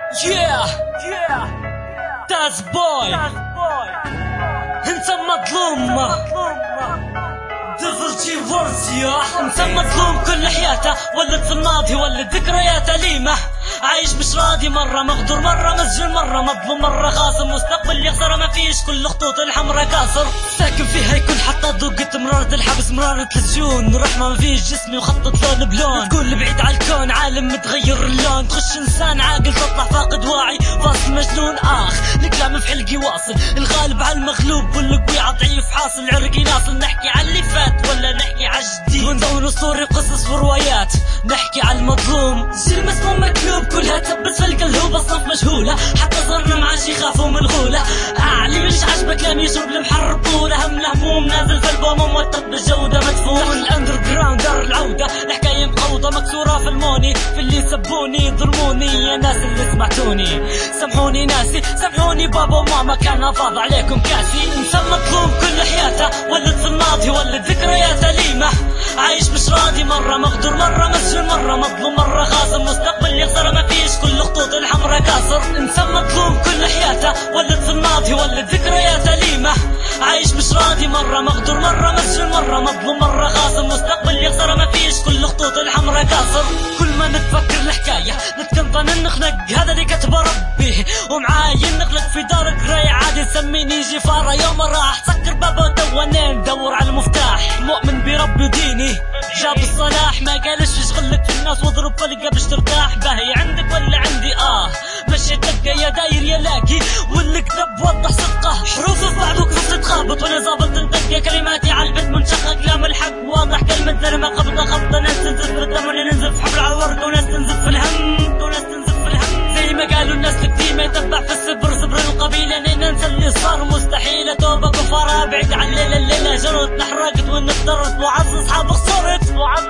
That's boy انت مظلوم ديفلتي ورزيا انت مظلوم كل حياته ولد في الماضي ولد ذكريات أليمة عايش مش راضي مرة مغدور مرة مسجون مرة مظلوم مرة خاصم مستقبل يخسر ما فيش كل خطوط الحمرا كاسر ساكن فيها يكون حتى ذوقت مرارة الحبس مرارة السجون رحمة ما فيش جسمي وخطط لون بلون تقول بعيد على الكون عالم متغير اللون تخش انسان عاقل تطلع فاقد واعي فاصل مجنون الكلام في حلقي واصل الغالب على المغلوب والقوي عضعيف حاصل عرقي ناصل نحكي على اللي فات ولا نحكي على الجديد ونزون اسطوري قصص وروايات نحكي على المظلوم زي المسموم مكلوب كلها تبس في القلب اصناف مجهوله حتى صرنا معاش يخافوا من الغوله اللي مش عاجبك لم يشرب المحرب طوله هم هموم نازل في البوم وموتق بالجوده مدفون الاندر جراوند دار العوده الحكايه مقوضه مكسوره في الموني في اللي سبوني ظلموني يا ناس اللي سمعتوني سامحوني ناسي سامحوني بابا وماما كان فاض عليكم كاسي انسان مظلوم كل حياته ولد في الماضي ولد ذكريات أليمة عايش مش راضي مرة مغدور مرة مسجون مرة مظلوم مرة خاصم مستقبل يخسر ما فيش كل خطوط الحمرا كاسر انسان مظلوم كل حياته ولد في الماضي ولد ذكريات أليمة عايش مش راضي مرة مغدور مرة مسجون مرة مظلوم مرة خاصم مستقبل يخسر ما فيش كل خطوط الحمرا كاسر كل ما نتفكر الحكاية نتكنطن نخنق هذا اللي كتبه ربي ومعاي نخلق في دار قراية عادي تسميني جفارة يوم راح سكر بابا توانين ندور على المفتاح مؤمن بربي وديني جاب الصلاح ما قالش اشغلك في الناس واضرب فلقة باش ترتاح باهي عندك ولا عندي مشي دقة يا داير يا لاقي واللي كتب وضح صدقه حروف في بعض وكيف تتخابط وانا ظابط الدقة كلماتي على البيت منشقة كلام الحق واضح كلمة زلمة قبضة خبطة ناس تنزل في الدم ولا ننزل في حبل على الورد وناس تنزل في الهم وناس تنزل في الهم زي ما قالوا الناس كتير ما يتبع في الصبر صبر القبيلة اننا ننسى اللي صار مستحيل توبة كفارة بعيد عن الليلة جرت نحرقت ونضطرت وعز اصحاب خسرت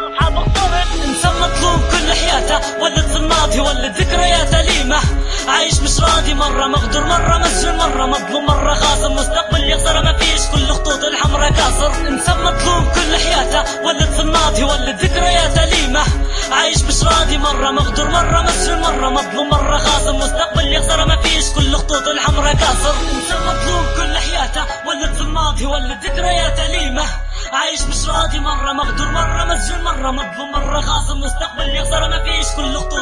انسان مظلوم كل حياته ولد في الماضي ولد ذكريات أليمة عايش مش راضي مرة مغدور مرة مسجون مرة مظلوم مرة خاصم مستقبل يخسر ما فيش كل خطوط الحمرا كاسر انسان مظلوم كل حياته ولد في الماضي ولد ذكريات أليمة عايش مش راضي مرة مغدور مرة مسجون مرة مظلوم مرة خاصم مستقبل يخسر ما فيش كل خطوط الحمرا كاسر انسان مظلوم كل حياته ولد في الماضي ولد ذكريات أليمة عايش مش راضي مرة مغدور مرة مسجون مرة مظلوم مرة خاصم مستقبل يخسر ما فيش كل خطوط